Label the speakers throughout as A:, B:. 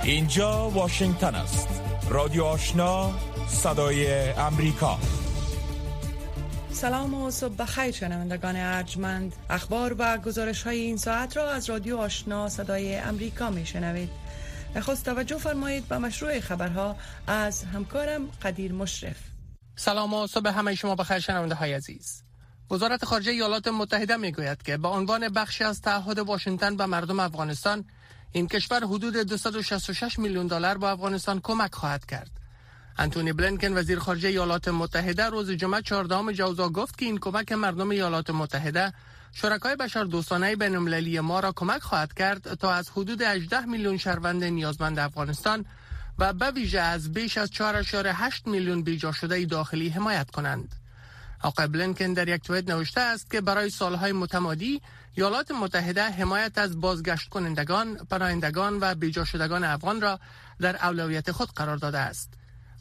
A: اینجا واشنگتن است. رادیو آشنا، صدای امریکا.
B: سلام و صبح بخیر شنوندگان ارجمند. اخبار و گزارش های این ساعت را از رادیو آشنا صدای امریکا می شنوید. نخست توجه فرمایید به مشروع خبرها از همکارم قدیر مشرف.
C: سلام و صبح همه شما بخیر شنونده های عزیز. وزارت خارجه ایالات متحده می گوید که به عنوان بخشی از تعهد واشنگتن به مردم افغانستان، این کشور حدود 266 میلیون دلار به افغانستان کمک خواهد کرد. انتونی بلینکن وزیر خارجه ایالات متحده روز جمعه 14 ژوئن گفت که این کمک مردم ایالات متحده شرکای بشردوستانه بین‌المللی ما را کمک خواهد کرد تا از حدود 18 میلیون شهروند نیازمند افغانستان و به ویژه از بیش از 4.8 میلیون بیجا شده داخلی حمایت کنند. آقای بلینکن در یک توییت نوشته است که برای سالهای متمادی ایالات متحده حمایت از بازگشت کنندگان، پناهندگان و بیجا شدگان افغان را در اولویت خود قرار داده است.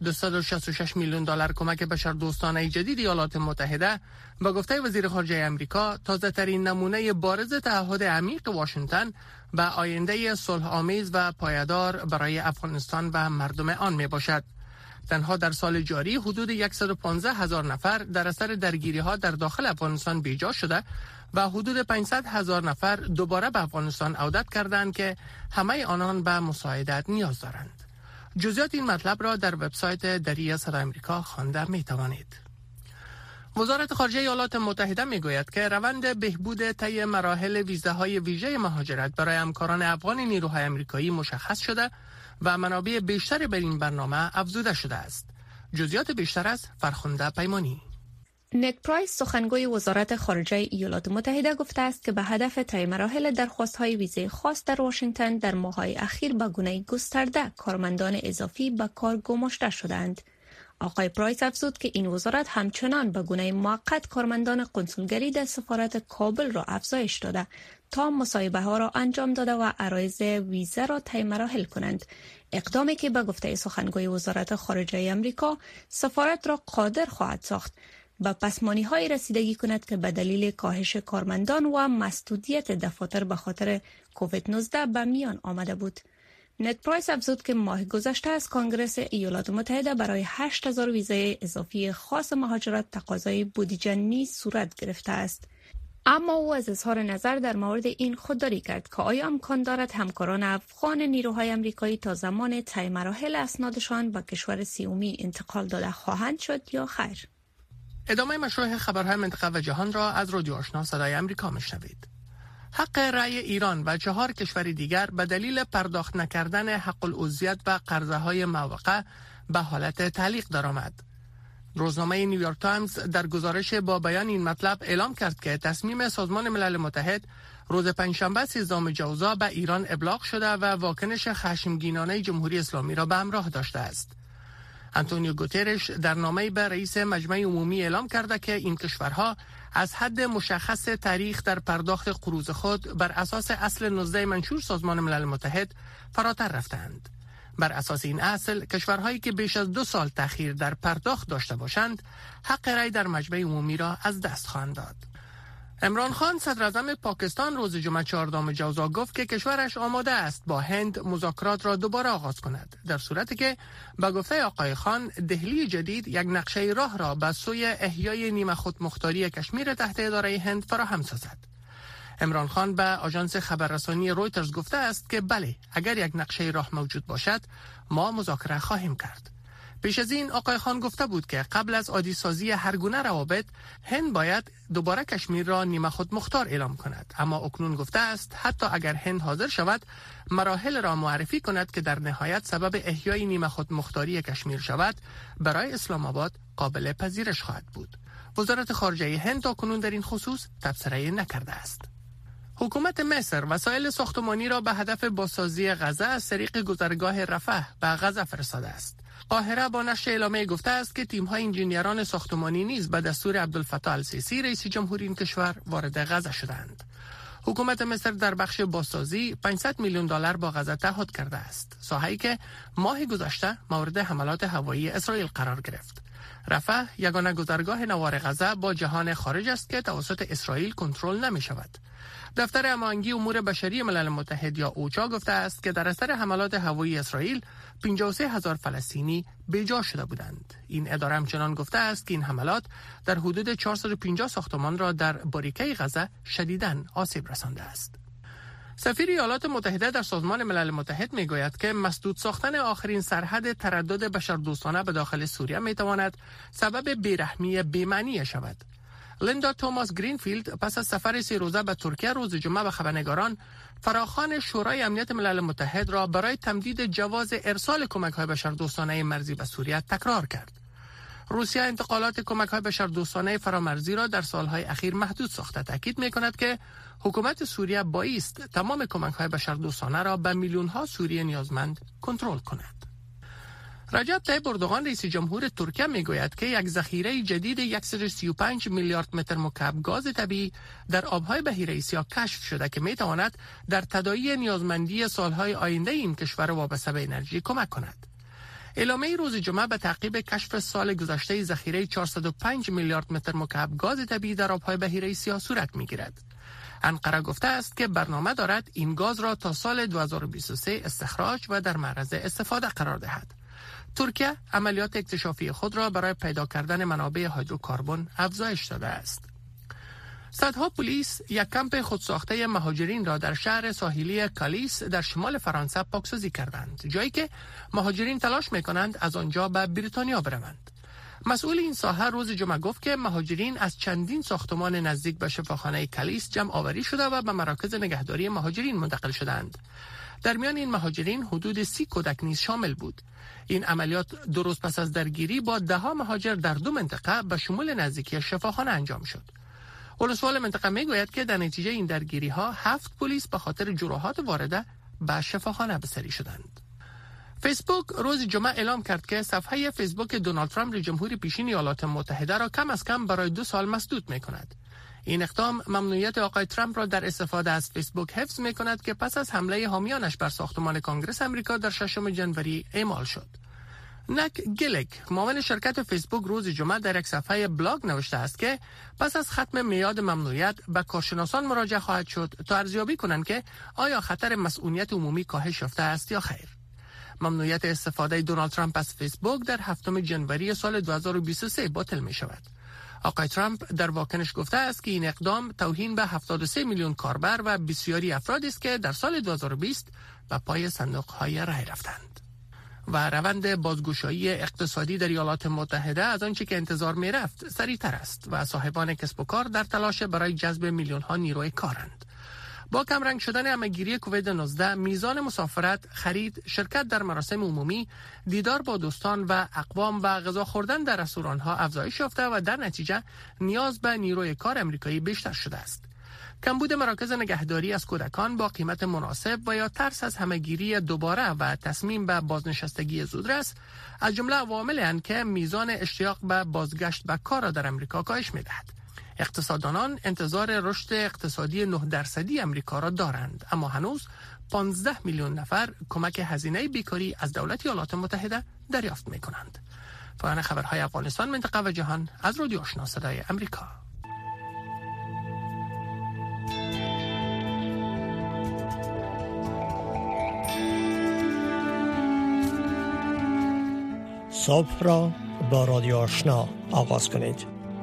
C: 266 میلیون دلار کمک بشردوستانه جدید ایالات متحده به گفته وزیر خارجه آمریکا تازه ترین نمونه بارز تعهد عمیق واشنگتن به آینده صلح آمیز و پایدار برای افغانستان و مردم آن می باشد. تنها در سال جاری حدود 115,000 نفر در اثر درگیری ها در داخل افغانستان بیجا شده و حدود 500,000 نفر دوباره به افغانستان عودت کردند که همه آنان به مساعدت نیاز دارند. جزئیات این مطلب را در وبسایت دری صدای آمریکا خوانده می توانید. وزارت خارجه ایالات متحده می گوید که روند بهبود طی مراحل ویزاهای ویژه مهاجرت برای همکاران افغان نیروهای آمریکایی مشخص شده و منابع بیشتری بر این برنامه افزوده شده است. جزئیات بیشتر از فرخنده پیمانی.
D: نت پرایس سخنگوی وزارت خارجه ایالات متحده گفته است که به هدف طی مراحل درخواست‌های ویزای خاص در واشنگتن در ماه‌های اخیر به گونه گسترده کارمندان اضافی به کار گماشته شدند. آقای پرایس افزود که این وزارت همچنان به گونه موقت کارمندان قنسولگری در سفارت کابل را افزایش داده تا مصاحبه ها را انجام داده و عرایض ویزا را طی مراحل کنند. اقدامی که به گفته سخنگوی وزارت خارجه آمریکا سفارت را قادر خواهد ساخت به پسمانی‌های رسیدگی کند که به دلیل کاهش کارمندان و مسدودیت دفاتر به خاطر کووید 19 به میان آمده بود. نت پرایس افزود که ماه گذشته از کنگره ایالات متحده برای 8,000 ویزای اضافی خاص مهاجرت تقاضای بودجه نیز صورت گرفته است. اما او از اظهار نظر در مورد این خودداری کرد که آیا امکان دارد همکاران افغان نیروهای آمریکایی تا زمان طی مراحل اسنادشان به کشور سومی انتقال داده خواهند شد یا خیر.
C: ادامه مشروع خبرهای منطقه و جهان را از رادیو آشنا صدای آمریکا میشنوید. حق رأی ایران و 4 کشور دیگر به دلیل پرداخت نکردن حق العضویت و قرضه های موقع به حالت تعلیق درآمد. روزنامه نیویورک تایمز در گزارش با بیان این مطلب اعلام کرد که تصمیم سازمان ملل متحد روز پنجشنبه 13 ژوئن به ایران ابلاغ شده و واکنش خشمگینانه جمهوری اسلامی را به همراه داشته است. آنتونیو گوترش در نامه‌ای به رئیس مجمع عمومی اعلام کرده که این کشورها از حد مشخص تاریخ در پرداخت قروض خود بر اساس اصل 19 منشور سازمان ملل متحد فراتر رفتند. بر اساس این اصل کشورهایی که بیش از 2 سال تأخیر در پرداخت داشته باشند حق رأی در مجمع عمومی را از دست خواهند داد. عمران خان صدراعظم پاکستان روز جمعه 14 ژوئن گفت که کشورش آماده است با هند مذاکرات را دوباره آغاز کند در صورتی که به گفته آقای خان دهلی جدید یک نقشه راه را به سوی احیای نیمه خودمختاری کشمیر تحت اداره هند فراهم سازد. عمران خان به آژانس خبررسانی رویترز گفته است که بله، اگر یک نقشه راه موجود باشد ما مذاکره خواهیم کرد. پیش از این آقای خان گفته بود که قبل از عادی سازی هر گونه روابط هند باید دوباره کشمیر را نیمه خود مختار اعلام کند، اما اکنون گفته است حتی اگر هند حاضر شود مراحل را معرفی کند که در نهایت سبب احیای نیمه خود مختاری کشمیر شود برای اسلام آباد قابل پذیرش خواهد بود. وزارت خارجه هند اکنون در این خصوص تبصره نکرده است. حکومت مصر وسایل ساختمانی را به هدف بازسازی غزه از طریق گذرگاه رفح به غزه فرستاده است. قاهره با نشر اعلامیه گفته است که تیم‌های انجینیران ساختمانی نیز به دستور عبدالفتاح السیسی رئیس جمهوری این کشور وارد غزه شدند. حکومت مصر در بخش بازسازی 500 میلیون دلار با غزه تعهد کرده است، ساحه‌ای که ماه گذشته مورد حملات هوایی اسرائیل قرار گرفت. رفح یگانه گذرگاه نوار غزه با جهان خارج است که توسط اسرائیل کنترل نمی شود. دفتر هماهنگی امور بشری ملل متحد یا اوچا گفته است که در اثر حملات هوایی اسرائیل 53,000 فلسطینی بیجا شده بودند. این اداره همچنان گفته است که این حملات در حدود 450 ساختمان را در باریکه غزه شدیداً آسیب رسانده است. سفیر ایالات متحده در سازمان ملل متحد میگوید که مسدود ساختن آخرین سرحد تردد بشردوستانه به داخل سوریه میتواند سبب بیرحمی بی‌معنی شود. لیندا توماس گرینفیلد پس از سفر 3 روزه به ترکیه روز جمعه به خبرنگاران فراخوان شورای امنیت ملل متحد را برای تمدید جواز ارسال کمک‌های بشردوستانه مرزی به سوریه تکرار کرد. روسیه انتقالات کمک‌های بشردوستانه فرامرزی را در سالهای اخیر محدود ساخته تاکید می‌کند که حکومت سوریه بایست تمام کمک‌های بشردوستانه را به میلیون‌ها سوری نیازمند کنترل کند. رجب طیب اردوغان رئیس جمهور ترکیه میگوید که یک ذخیره جدید 135 میلیارد متر مکعب گاز طبیعی در آبهای بحیره سیاه کشف شده که میتواند در تداعی نیازمندی سالهای آینده این کشور وابسته به انرژی کمک کند. اعلامیه روز جمعه به تعقیب کشف سال گذشته ذخیره 405 میلیارد متر مکعب گاز طبیعی در آبهای بحیره سیاه صورت میگیرد. انقره گفته است که برنامه دارد این گاز را تا سال 2023 استخراج و در معرض استفاده قرار دهد. ترکیه عملیات اکتشافی خود را برای پیدا کردن منابع هیدروکربن افزایش داده است. صدها پلیس یک کمپ خودساخته مهاجرین را در شهر ساحلی کالیس در شمال فرانسه پاکسازی کردند، جایی که مهاجرین تلاش می‌کنند از آنجا به بریتانیا بروند. مسئول این ساحه روز جمعه گفت که مهاجرین از چندین ساختمان نزدیک به شفاخانه کالیس جمع آوری شده و به مراکز نگهداری مهاجرین منتقل شدند. در میان این مهاجرین حدود 30 کودک نیز شامل بود. این عملیات 2 روز پس از درگیری با 10 مهاجر در 2 منطقه به شمول نزدیکی شفاخانه انجام شد. ولسوال منطقه میگوید که در نتیجه این درگیری ها 7 پلیس به خاطر جراحات وارده به شفاخانه بستری شدند. فیسبوک روز جمعه اعلام کرد که صفحه فیسبوک دونالد ترامپ رئیس جمهور پیشین ایالات متحده را کم از کم برای 2 سال مسدود می‌کند. این اقدام ممنوعیت آقای ترامپ را در استفاده از فیسبوک حفظ می‌کند که پس از حمله حامیانش بر ساختمان کنگره آمریکا در 6 ژانویه اعمال شد. نک گلک، معاون شرکت فیسبوک، روز جمعه در یک صفحه بلاگ نوشته است که پس از ختم میعاد ممنوعیت به کارشناسان مراجعه خواهد شد تا ارزیابی کنند که آیا خطر مسئولیت عمومی کاهش یافته است یا خیر. ممنوعیت استفاده دونالد ترامپ از فیسبوک در 7 ژانویه سال 2023 باطل می شود. آقای ترامپ در واکنش گفته است که این اقدام توهین به 73 میلیون کاربر و بسیاری افرادی است که در سال 2020 به پای صندوق‌های رای رفتند. و روند بازگشایی اقتصادی در ایالات متحده از آنچه که انتظار می رفت سریعتر است و صاحبان کسب و کار در تلاش برای جذب میلیون‌ها نیروی کارند. با کمرنگ شدن همه‌گیری کووید 19 میزان مسافرت، خرید، شرکت در مراسم عمومی، دیدار با دوستان و اقوام و غذا خوردن در رستوران‌ها افزایش یافته و در نتیجه نیاز به نیروی کار آمریکایی بیشتر شده است. کمبود مراکز نگهداری از کودکان با قیمت مناسب و یا ترس از همه‌گیری دوباره و تصمیم به بازنشستگی زودرس از جمله عواملی که میزان اشتیاق به بازگشت به کار را در آمریکا کاهش می‌دهد. اقتصاددانان انتظار رشد اقتصادی 9% آمریکا را دارند، اما هنوز 15 میلیون نفر کمک هزینه بیکاری از دولت ایالات متحده دریافت می‌کنند. پایان خبرهای افغانستان، منطقه و جهان از رادیو آشنا صدای آمریکا.
E: صبح را با رادیو آشنا آغاز کنید.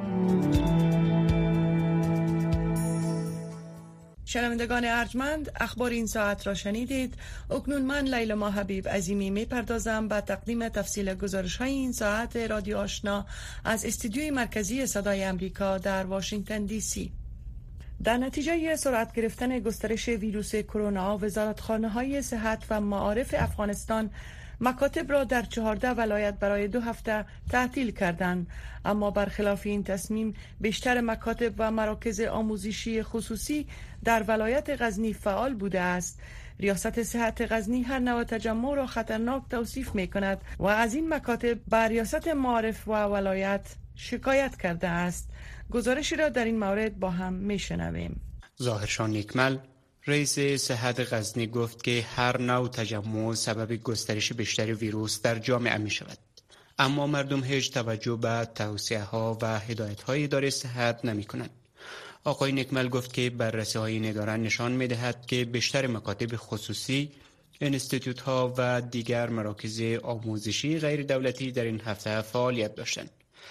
B: شنوندگان ارجمند، اخبار این ساعت را شنیدید. اکنون من لیلا حبیب عظیمی میپردازم به تقدیم تفصیل گزارش های این ساعت رادیو آشنا از استودیوی مرکزی صدای آمریکا در واشنگتن دی سی. در نتیجه سرعت گرفتن گسترش ویروس کرونا، وزارتخانه‌های صحت و معارف افغانستان مکاتب را در 14 ولایت برای 2 هفته تعطیل کردند، اما برخلاف این تصمیم بیشتر مکاتب و مراکز آموزشی خصوصی در ولایت غزنی فعال بوده است. ریاست صحت غزنی هر نوع تجمع را خطرناک توصیف می کند و از این مکاتب به ریاست معارف و ولایت شکایت کرده است. گزارشی را در این مورد با هم می شنویم.
F: ظاهرشان نیکمل، رئیس صحت غزنی، گفت که هر نوع تجمع سبب گسترش بیشتر ویروس در جامعه می شود. اما مردم هیچ توجه به توصیه‌ها و هدایت‌های اداره صحت نمی‌کنند. آقای نیکمل گفت که بررسی‌های این اداره نشان می‌دهد که بیشتر مکاتب خصوصی، انستیتوت‌ها و دیگر مراکز آموزشی غیر دولتی در این هفته فعالیت داشتند.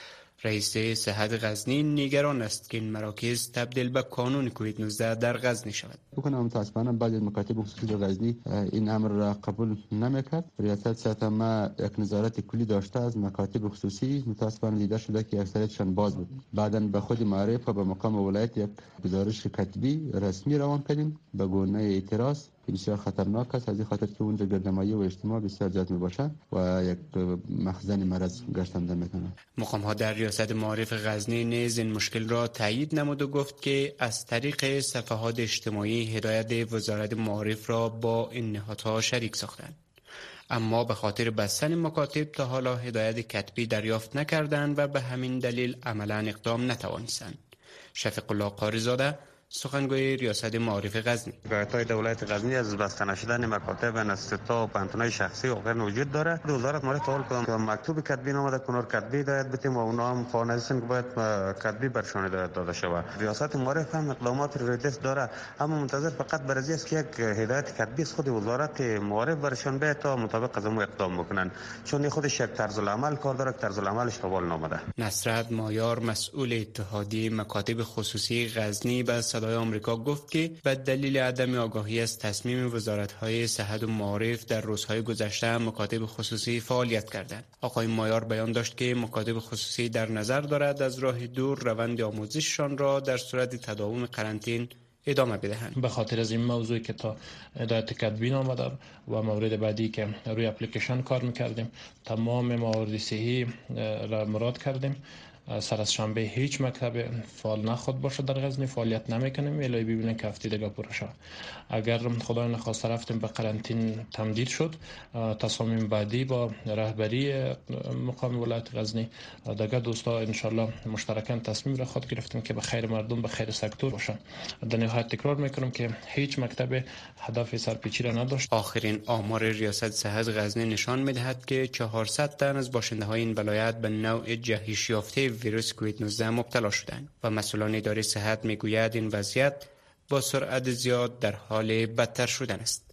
F: رئیس صحت غزنی نگران است که این مراکز تبدیل به کانون کووید 19 در غزنی شود.
G: متاسفانه بعضی از مکاتب خصوصی در غزنی این امر را قبول نمیکرد. ریاست صحت ما یک نظارت کلی داشته از مکاتب خصوصی، متاسفانه دیده شده که اکثریتشان باز بود. بعداً به خود معرف و به مقام ولایت یک گزارش کتبی رسمی روان کردیم به گونه اعتراض. بسیار خطرناک است، از این خاطر که اونجا گردمایی و اجتماع بسیار زیاد میباشد و یک مخزن مرض گشتنده میکنه.
F: مقام ها در ریاست معارف غزنی نیز این مشکل را تایید نمود و گفت که از طریق صفحات اجتماعی هدایت وزارت معارف را با این نهادها شریک ساختند، اما به خاطر بستن مکاتب تا حالا هدایت کتبی دریافت نکردند و به همین دلیل عملا اقدام نتوانستند. شفیق الله قاری‌زاده، سخنگوی ریاست معارف غزنی:
H: هدایت‌های دولت غزنی از بسته نشدن مکاتب، انستیتوت‌ها و پانتون‌های شخصی و غیر وجود داره. وزارت معارف حال کدام مکتوب کتبی نامده کنار کتبی هدایت بتیم و اونا هم فانیسن که باید کتبی برشون هدایت داده شود. ریاست معارف هم اقدامات ریتس داره، اما منتظر فقط بررسی است که یک هدایت کتبی از خود وزارت معارف برشون بیاد تا مطابق از اون اقدام بکنن، چون خودش یک طرز العمل کار داره که طرز العملش قبول نامده.
F: نصرت مایار، مسئول اتحادیه مکاتب خصوصی غزنی، به صدای آمریکا گفت که به دلیل عدم آگاهی از تصمیم وزارت‌های صحت و معارف در روزهای گذشته مکاتب خصوصی فعالیت کردند. آقای مایار بیان داشت که مکاتب خصوصی در نظر دارد از راه دور روند آموزششان را در صورت تداوم قرنطینه ادامه بدهند.
I: به خاطر از این موضوعی که تا هدایت کتبی آمده و مورد بعدی که روی اپلیکیشن کار می‌کردیم، تمام موارد صحی را مراد کردیم. سر از شنبه هیچ مکتب فعال نخود باشه در غزنی فعالیت نمیکنیم الهی ببینیم که هفته دیگه پر شود. اگر خدای نخواسته رفتیم به قرنطینه تمدید شد، تصامیم بعدی با رهبری مقام ولایت غزنی دیگه دوستا ان شاء الله مشترکاً تصمیم را خود گرفتیم که به خیر مردم، به خیر سکتور باشه. در نهایت تکرار میکنم که هیچ مکتب هدف سرپیچی را نداشت.
F: آخرین آمار ریاست صحت غزنی نشان میدهد که 400 تن از باشنده های این ولایت به نوع جهش یافته ویروس کووید 19 مبتلا شدند و مسئولان اداره صحت میگویند این وضعیت با سرعت زیاد در حال بدتر شدن است.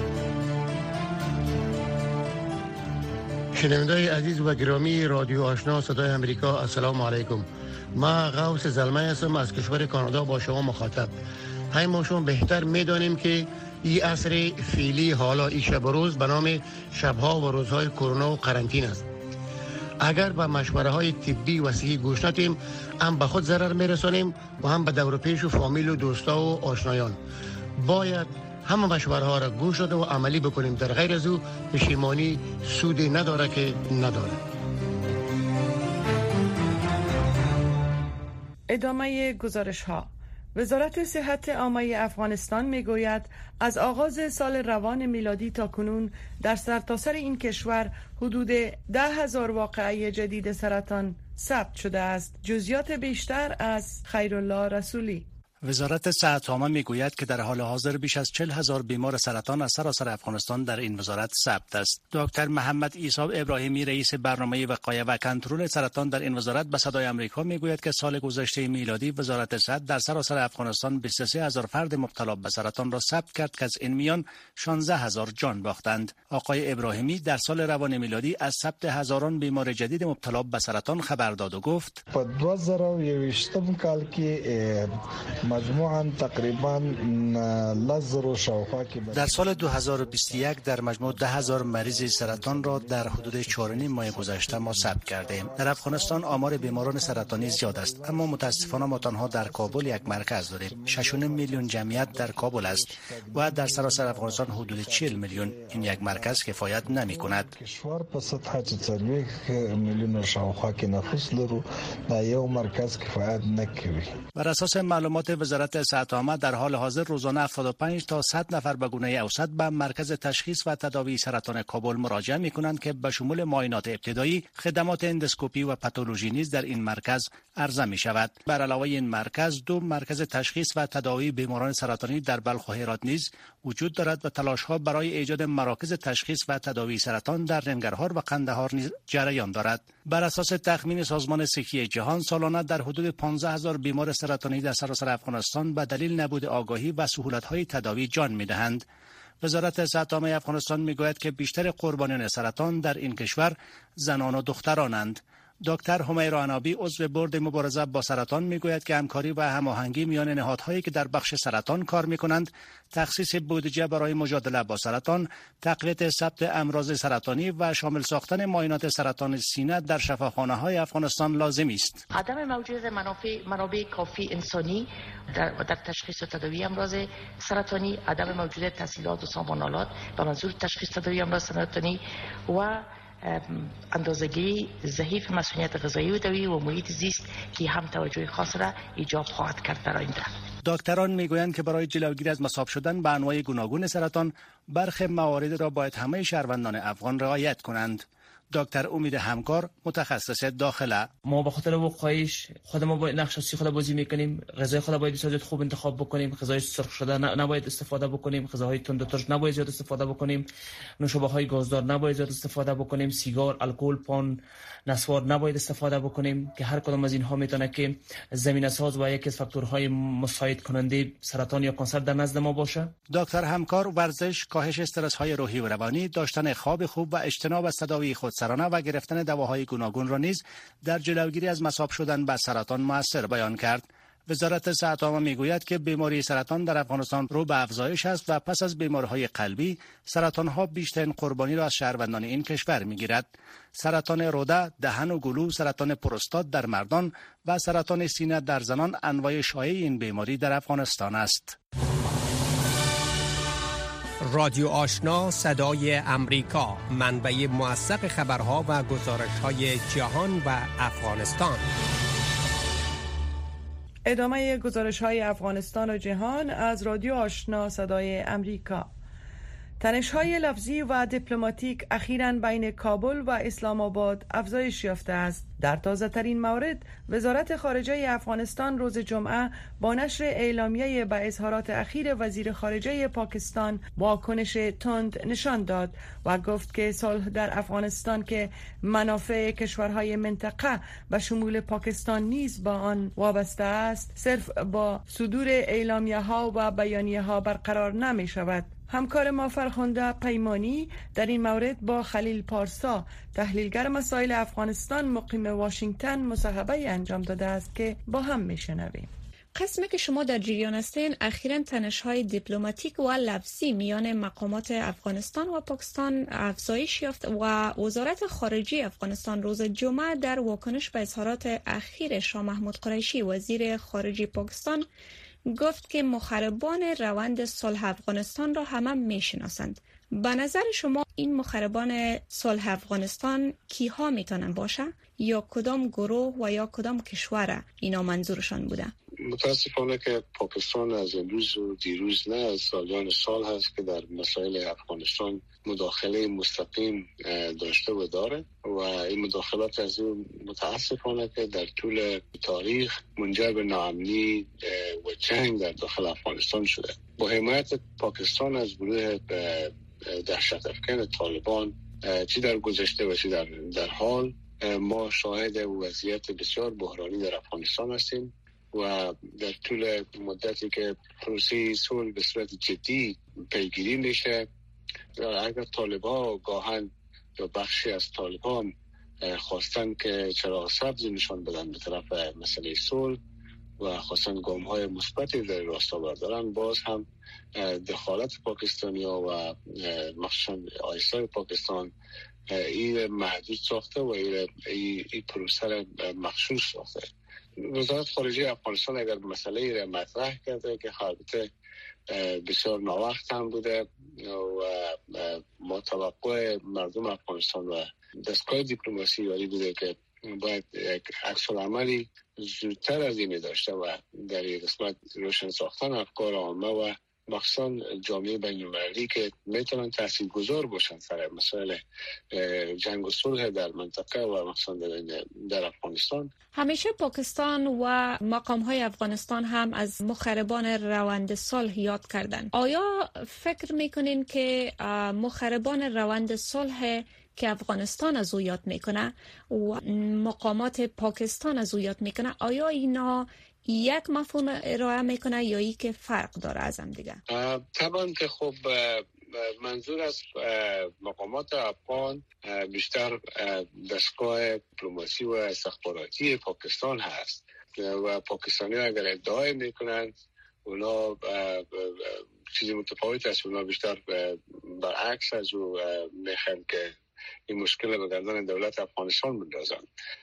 J: شنوندگان عزیز و گرامی رادیو آشنا صدای امریکا، السلام علیکم. ما غوث زلمه هستم از کشور کانادا با شما مخاطب. همه ما شما بهتر میدانیم که این عصر فعلی حالا این شب و روز به نام شبها و روزهای کرونا و قرنطینه است. اگر به مشوره های طبی و صحی گوش ندیم، هم به خود ضرر میرسانیم و هم به دور پیش و فامیل و دوستا و آشنایان. باید همه مشوره ها را گوش داده و عملی بکنیم، در غیر از او پشیمانی سودی نداره که نداره.
B: ادامه گزارش ها. وزارت صحت عامه افغانستان میگوید از آغاز سال روان میلادی تا کنون در سرتاسر این کشور حدود 10,000 واقعه جدید سرطان ثبت شده است. جزئیات بیشتر از خیرالله رسولی.
K: وزارت صحت عامه میگوید که در حال حاضر بیش از 40,000 بیمار سرطان از سراسر افغانستان در این وزارت ثبت است. دکتر محمد عیسی ابراهیمی، رئیس برنامه وقایه و کنترل سرطان در این وزارت، به صدای آمریکا میگوید که سال گذشته میلادی وزارت صحت در سراسر افغانستان 23,000 فرد مبتلا به سرطان را ثبت کرد که از این میان 16,000 جان باختند. آقای ابراهیمی در سال روان میلادی از ثبت هزاران بیمار جدید مبتلا به سرطان خبر داد و گفت:
L: په 2021 کال کې مجموعاً تقریباً
K: در سال 2021 در مجموع 10,000 مریض سرطان را در حدود 4.5 ماه گذشته ما ثبت کردیم. در افغانستان آمار بیماران سرطانی زیاد است، اما متاسفانه ما تنها در کابل یک مرکز داریم. 6.5 میلیون جمعیت در کابل است و در سراسر افغانستان حدود 40 میلیون. این یک مرکز کفایت نمی کند.
L: کشور په سطح 4 میلیون شاوخوا کې نفوس لرو، دا یو مرکز کفایت نکوي.
K: بر اساس معلومات وزارت صحت عامه در حال حاضر روزانه 75 تا 100 نفر به گونه اوسط به مرکز تشخیص و تداوی سرطان کابل مراجعه می‌کنند که به شمول معاینات ابتدایی، خدمات اندوسکوپی و پاتولوژی نیز در این مرکز عرضه می‌شود. بر علاوه این مرکز 2 مرکز تشخیص و تداوی بیماران سرطانی در بلخ و هرات نیز وجود دارد و تلاش‌ها برای ایجاد مراکز تشخیص و تداوی سرطان در ننگرهار و قندهار نیز جریان دارد. بر اساس تخمین سازمان صحی جهان سالانه در حدود 15,000 بیمار سرطانی در سراسر افغانستان به دلیل نبود آگاهی و سهولت‌های تداوی جان می‌دهند. وزارت صحت عامه افغانستان میگوید که بیشتر قربانیان سرطان در این کشور زنان و دخترانند. دکتر همیرا عنابی عضو بورد مبارزه با سرطان میگوید که همکاری و هماهنگی میان نهادهایی که در بخش سرطان کار میکنند، تخصیص بودجه برای مجادله با سرطان، تقویت ثبت امراض سرطانی و شامل ساختن معاینات سرطان سینه در شفاخانه‌های افغانستان لازم است.
M: عدم موجودیت منابع کافی انسانی در تشخیص و تداوی امراض سرطانی، عدم موجودیت تسهیلات و سامانالات به منظور تشخیص تداوی امراض سرطانی و اندازه‌گیری ضعیف مسئولیت غذایی و دوایی و محیط زیست که هم توجه خاص را ایجاب خواهد کرد در آینده.
K: دکتران میگویند که برای جلوگیری از مصاب شدن به انواع گوناگون سرطان، برخی موارد را باید همه شهروندان افغان رعایت کنند. دکتر امید همکار متخصص داخله:
N: ما به خاطر وقایش خود ما باید نقش اصلی خود بازی میکنیم. غذای خود باید بسیار خوب انتخاب بکنیم. غذای سرخ شده نباید استفاده بکنیم. غذاهای تند و ترش نباید زیاد استفاده بکنیم. نوشابه های گازدار نباید زیاد استفاده بکنیم. سیگار، الکل، پان، نسوار نباید استفاده بکنیم که هر کدام از اینها میتونه که زمینه ساز و یکی از فاکتورهای مساعد کننده سرطان یا کانسر در نزد ما باشه.
K: دکتر همکار ورزش، کاهش استرس های روحی و روانی، داشتن خواب خوب و اجتناب از تداوی خودسرانه و گرفتن دواهای گوناگون را نیز در جلوگیری از مصاب شدن به سرطان مؤثر بیان کرد. وزارت صحت عامه میگوید که بیماری سرطان در افغانستان رو به افزایش است و پس از بیماری‌های قلبی، سرطان‌ها بیشترین قربانی را از شهروندان این کشور میگیرد. سرطان روده، دهن و گلو، سرطان پروستات در مردان و سرطان سینه در زنان انواع شایع این بیماری در افغانستان است.
O: رادیو آشنا صدای امریکا، منبع موثق خبرها و گزارش‌های جهان و افغانستان.
B: ادامه گزارش‌های افغانستان و جهان از رادیو آشنا صدای امریکا. تنش‌های لفظی و دیپلماتیک اخیراً بین کابل و اسلام آباد افزایش یافته است. در تازه‌ترین مورد، وزارت خارجه افغانستان روز جمعه با نشر اعلامیه به اظهارات اخیر وزیر خارجه پاکستان واکنش تند نشان داد و گفت که صلح در افغانستان که منافع کشورهای منطقه و شمول پاکستان نیز با آن وابسته است، صرف با صدور اعلامیه‌ها و بیانیه‌ها برقرار نمی شود. همکار ما فرخنده پیمانی در این مورد با خلیل پارسا، تحلیلگر مسائل افغانستان مقیم واشنگتن، مصاحبه انجام داده است که با هم میشنویم.
D: قسمی که شما در جریان هستین، اخیراً تنش‌های دیپلماتیک و لفظی میان مقامات افغانستان و پاکستان افزایش یافت و وزارت خارجه افغانستان روز جمعه در واکنش به اظهارات اخیر شاه محمود قریشی وزیر خارجه پاکستان گفت که مخربان روند صلح افغانستان را همه میشناسند. به نظر شما این مخربان صلح افغانستان کیها میتونن باشه؟ یا کدام گروه و یا کدام کشور اینا منظورشان بوده؟
P: متاسفانه که پاکستان از امروز و دیروز نه، از سالیان سال هست که در مسائل افغانستان مداخله مستقیم داشته و داره و این مداخلات از اون متاسفانه که در طول تاریخ منجر به ناامنی و جنگ در داخل افغانستان شده. با حمایت پاکستان از گروه دهشت افکن طالبان، چی در گذشته و چی در حال، ما شاهد وضعیت بسیار بحرانی در افغانستان هستیم و در طول مدتی که پروسه صلح به صورت جدی پیگیری میشه، اگر طالبان گاهن یا بخشی از طالبان خواستن که چراغ سبز نشان بدن به طرف مسئله صلح و خواستن گام‌های مثبتی در راستا بردارن، باز هم دخالت پاکستانی‌ها و مخصوصاً آیسای پاکستان این محدود ساخته و این پروسه را مخشوش ساخته. وزارت خارجه افغانستان اگر مسئله را مطرح کرده که البته بسیار ناوقت هم بوده و ما توقع مردم افغانستان و دستگاه دیپلماسی یاری بوده که باید یک عکس العملی زودتر از این داشته و در این قسمت روشن ساختن افکار عامه و مخصوصا جامعه بین‌المللی که میتونن تاثیرگذار باشن سر مسائل جنگ و صلح در منطقه و مخصوصا در افغانستان.
D: همیشه پاکستان و مقام‌های افغانستان هم از مخربان روند صلح یاد کردند. آیا فکر میکنین که مخربان روند صلح که افغانستان از او یاد میکنه و مقامات پاکستان از او یاد میکنه، آیا اینا یک مفهوم ارائه میکنه یا ای که فرق داره از هم دیگه؟
P: طبعا که خب منظور از مقامات افغان بیشتر دستگاه دیپلماسی و استخباراتی پاکستان هست و پاکستانی اگر ادعای میکنن اونا چیزی متفاوت است. اونا بیشتر برعکس از او میخوان که این مشکل به گردن دولت افغانستان بندازن.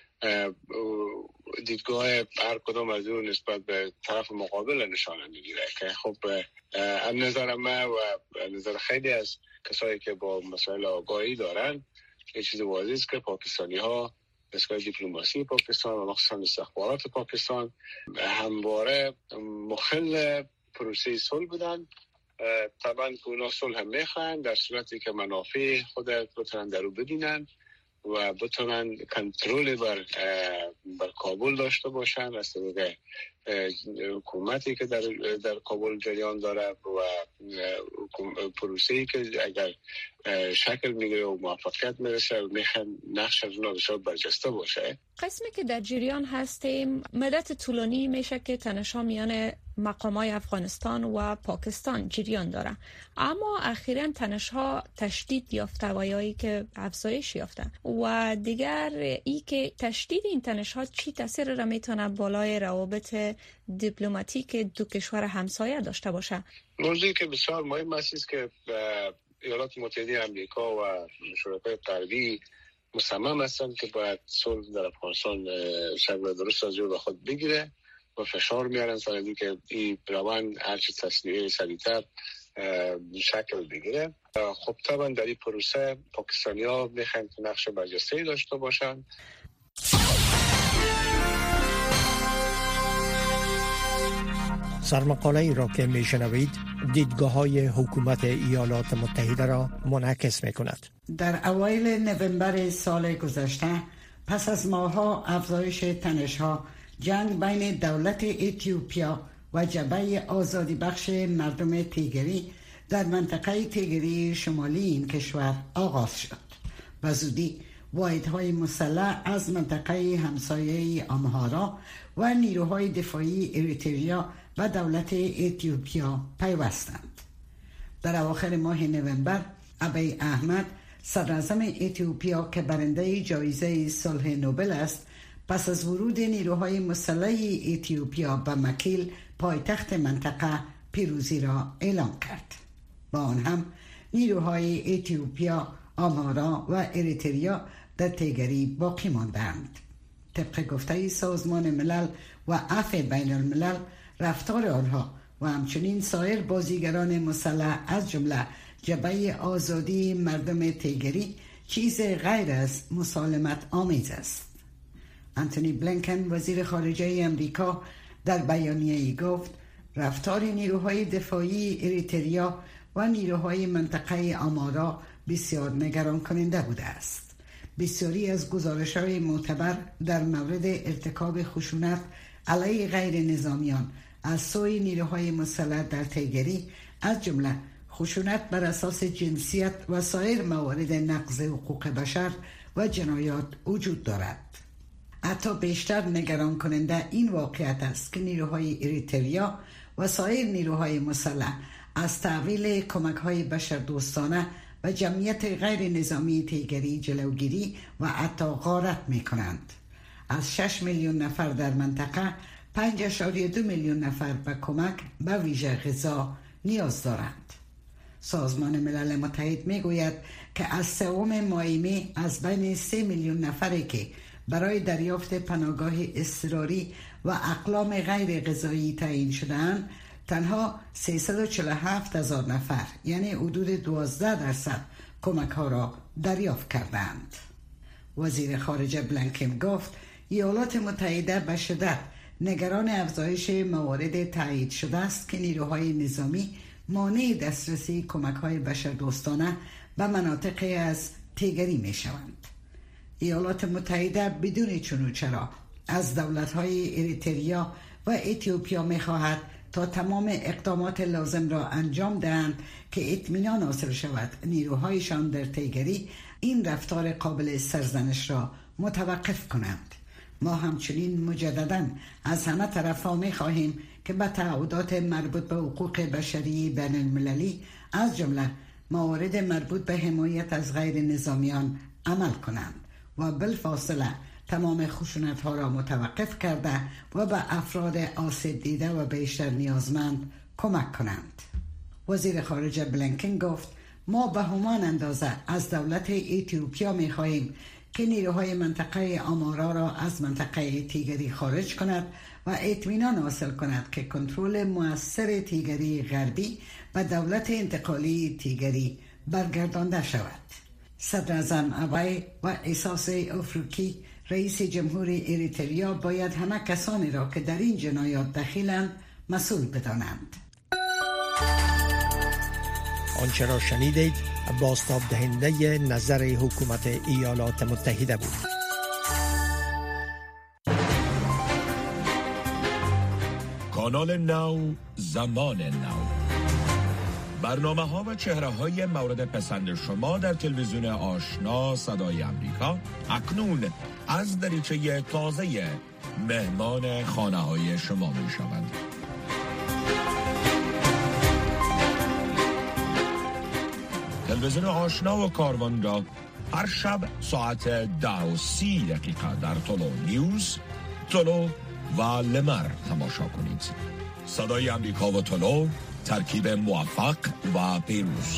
P: دیدگاه هر کدام از اون نسبت به طرف مقابل نشانه میگیره که خب از نظر من و نظر خیلی از کسایی که با مسائل آگاهی دارن یه چیز واضحه است که پاکستانی ها دستگاه دیپلماسی پاکستان و مخصوصا استخبارات پاکستان همواره مخل پروسه صلح بودن. طبعا که اونا صلح هم میخوان در صورتی که منافع خود بتونن در رو ببینن و بتونن کنترل بر کابل داشته باشن از طریق حکومتی که در کابل جریان داره و پروسه‌ای که اگر شکل میگیره و موفقیت میرسه و میخوان نقش از اونها بسیار برجسته باشه.
D: قسمی که در جریان هستیم مدت طولانی میشه که تنش‌ها میان مقامات افغانستان و پاکستان جریان داره، اما اخیراً تنش‌ها تشدید یافته و یایی که افزایش یافته و دیگر ای که تشدید این تنش‌ها چی تاثیر را میتونه بالای روابط دیپلماتیک دو کشور همسایه داشته باشه؟
P: موضوعی که بسیار مهم است که ایالات متحده آمریکا و شرکای غربی مصمم هستند که باید صلح در افغانستان شکل درست از به خود بگیره و فشار میارن سر اینکه که این روند هرچی تصویه سریعتر شکل بگیره. خب طبعا در این پروسه پاکستانی ها میخواین که نقش برجسته داشته باشن.
E: سرمقاله ای را که میشنوید دیدگاه‌های حکومت ایالات متحده را منعکس می‌کند.
Q: در اوایل نوامبر سال گذشته پس از ماه‌ها افزایش تنش‌ها، جنگ بین دولت اتیوپیا و جبهه آزادی بخش مردم تیگری در منطقه تیگری شمالی این کشور آغاز شد و زودی واحدهای مسلح از منطقه همسایه آمهارا و نیروهای دفاعی اریتریا و دولت اتیوپیا پیوستند. در اواخر ماه نوامبر ابی احمد صدراعظم اتیوپیا که برنده جایزه صلح نوبل است پس از ورود نیروهای مسلح اتیوپیا به مکیل پایتخت منطقه پیروزی را اعلام کرد. با آن هم نیروهای اتیوپیا، آمهارا و اریتریا در تیگری باقی ماندند. طبق گفته سازمان ملل و عفو بین الملل رفتار آنها و همچنین سایر بازیگران مسلح از جمله جبهه آزادی مردم تیگری چیز غیر از مسالمت آمیز است. انتونی بلینکن وزیر خارجه امریکا در بیانیه‌ای گفت رفتار نیروهای دفاعی اریتریا و نیروهای منطقه آمارا بسیار نگران کننده بوده است. بسیاری از گزارش‌های معتبر در مورد ارتکاب خشونت علیه غیر نظامیان از سوی نیروهای مسلح در تیگری از جمله خشونت بر اساس جنسیت و سایر موارد نقض حقوق بشر و جنایات وجود دارد. حتی بیشتر نگران کننده این واقعیت است که نیروهای اریتریا و سایر نیروهای مسلح از تحویل کمک‌های بشردوستانه و جمعیت غیر نظامی تیگری جلوگیری و حتی غارت می‌کنند. از 6 میلیون نفر در منطقه 5.2 میلیون نفر به کمک به ویژه غذا نیاز دارند. سازمان ملل متحد میگوید که از 3 ماه می از بین 3 میلیون نفری که برای دریافت پناهگاه اضطراری و اقلام غیر غذایی تعیین شده‌اند تنها 347,000 نفر یعنی حدود 12% کمک ها را دریافت کردند. وزیر خارجه بلینکن گفت ایالات متحده به شدت نگران افزایش موارد تایید شده است که نیروهای نظامی مانع دسترسی کمک‌های بشردوستانه به مناطق از تیگری می‌شوند. ایالات متحده بدون چون و چرا از دولت‌های اریتریا و اتیوپیا می‌خواهد تا تمام اقدامات لازم را انجام دهند که اطمینان حاصل شود نیروهایشان در تیگری این رفتار قابل سرزنش را متوقف کنند. ما همچنین مجدداً از همه طرف‌ها می‌خواهیم که به تعهدات مربوط به حقوق بشری بین المللی از جمله موارد مربوط به حمایت از غیر نظامیان عمل کنند و بالفاصله تمام خشونت‌ها را متوقف کرده و به افراد آسیب دیده و بیشتر نیازمند کمک کنند. وزیر خارجه بلینکن گفت ما به همان اندازه از دولت اتیوپیا می‌خواهیم که نیروهای منطقه آمارا را از منطقه تیگری خارج کند و اطمینان حاصل کند که کنترل مؤثر تیگری غربی و دولت انتقالی تیگری برگردانده شود. صدر اعظم ابی و اساس افریقی رئیس جمهور اریتریا باید همه کسانی را که در این جنایات دخیلند مسئول بدانند.
E: آنچه را شنیدید بازتاب دهنده نظر حکومت ایالات متحده بود.
A: کانال نو، زمان نو، برنامه‌ها و چهره‌های مورد پسند شما در تلویزیون آشنا صدای امریکا اکنون از دریچه تازه مهمان خانه‌های شما می‌شوند. تلویزیون آشنا و کاروان را هر شب ساعت 10:30 در تولو نیوز، تولو و لمر تماشا کنید. صدای امریکا و تولو، ترکیب موفق و پیروز.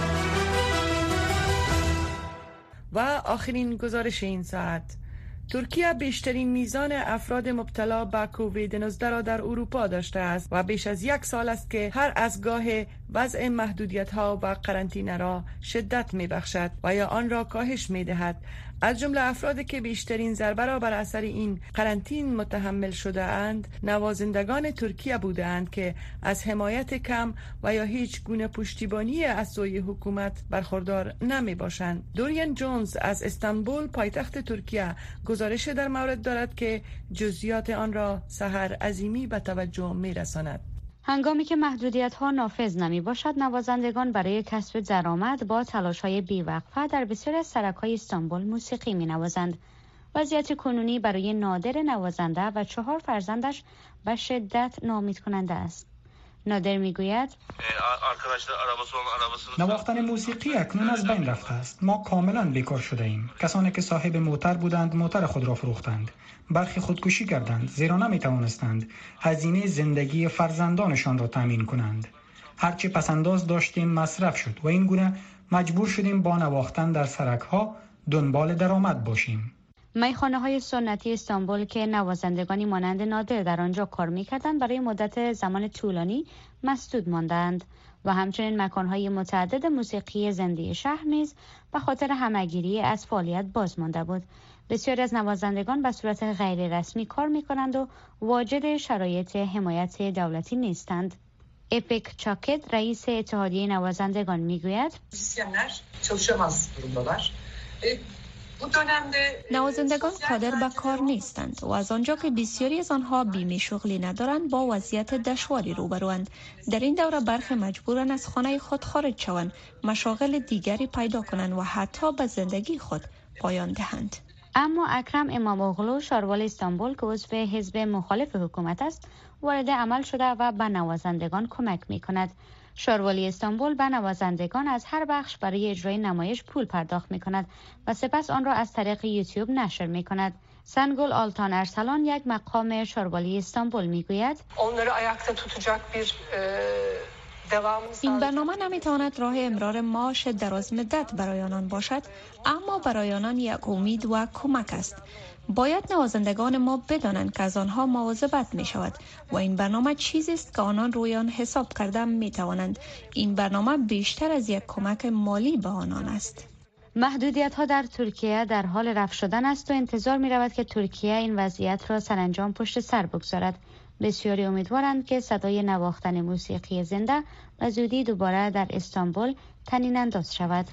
B: و آخرین گزارش این ساعت: ترکیه بیشترین میزان افراد مبتلا به کووید 19 را در اروپا داشته است و بیش از 1 سال است که هر از گاه وضع محدودیت‌ها و قرنطینه را شدت می‌بخشد و یا آن را کاهش می‌دهد. از جمله افرادی که بیشترین ضربه را بر اثر این قرنطین متحمل شده اند نوازندگان ترکیه بودند که از حمایت کم و یا هیچ گونه پشتیبانی از سوی حکومت برخوردار نمی باشند. دوریان جونز از استانبول پایتخت ترکیه گزارش در مورد دارد که جزئیات آن را سحر عظیمی به توجه می رساند.
R: هنگامی که محدودیت‌ها نافذ نمی باشد، نوازندگان برای کسب درآمد با تلاش‌های بی‌وقفه در بسیاری از سرک‌های استانبول موسیقی می‌نوازند. وضعیت کنونی برای نادر نوازنده و 4 فرزندش به شدت ناامید کننده است. نادر میگوید
S: نواختن موسیقی اکنون از بین رفته است. ما کاملا بیکار شده ایم. کسانی که صاحب موتر بودند موتر خود را فروختند. برخی خودکشی کردند زیرا نمی توانستند هزینه زندگی فرزندانشان را تامین کنند. هرچی پسنداز داشتیم مصرف شد و این گونه مجبور شدیم با نواختن در سرک‌ها دنبال درآمد باشیم.
R: میخانه‌های سنتی استانبول که نوازندگانی مانند نادر در آنجا کار می‌کردند برای مدت زمان طولانی مسدود ماندند و همچنین مکان‌های متعدد موسیقی زنده شهر نیز به خاطر همه‌گیری از فعالیت باز مانده بود. بسیاری از نوازندگان به صورت غیر رسمی کار می‌کنند و واجد شرایط حمایت دولتی نیستند. اپیک چاکت رئیس اتحادیه نوازندگان می‌گوید
D: نوازندگان قادر به کار نیستند و از آنجا که بسیاری از آنها بیمه شغلی ندارند با وضعیت دشواری روبروند. در این دوره برخی مجبورند از خانه خود خارج شوند، مشاغل دیگری پیدا کنند و حتی به زندگی خود پایان دهند.
R: اما اکرم اماموغلو شاروال استانبول که عضو حزب مخالف حکومت است وارد عمل شده و به نوازندگان کمک می کند. شاروالی استانبول به نوازندگان از هر بخش برای اجرای نمایش پول پرداخت می کند و سپس آن را از طریق یوتیوب نشر می کند. سنگل آلتان ارسلان یک مقام شاروالی استانبول می گوید
D: این برنامه نمیتواند راه امرار معاش دراز مدت برای آنان باشد، اما برای آنان یک امید و کمک است. باید نوازندگان ما بدانند که از آنها مواظبت می شود و این برنامه چیزی است که آنان روی آن حساب کرده می توانند. این برنامه بیشتر از یک کمک مالی به آنان است.
R: محدودیت‌ها در ترکیه در حال رفع شدن است و انتظار می رود که ترکیه این وضعیت را سرانجام پشت سر بگذارد. بسیاری امیدوارند که صدای نواختن موسیقی زنده و زودی دوباره در استانبول طنین انداز شود.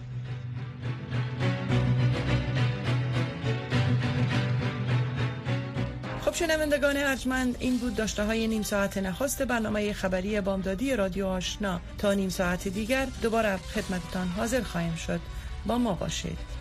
B: خب شنوندگان ارجمند، این بود داشته های نیم ساعت نخست برنامه خبری بامدادی رادیو آشنا. تا نیم ساعت دیگر دوباره خدمتتان حاضر خواهیم شد. با ما باشید.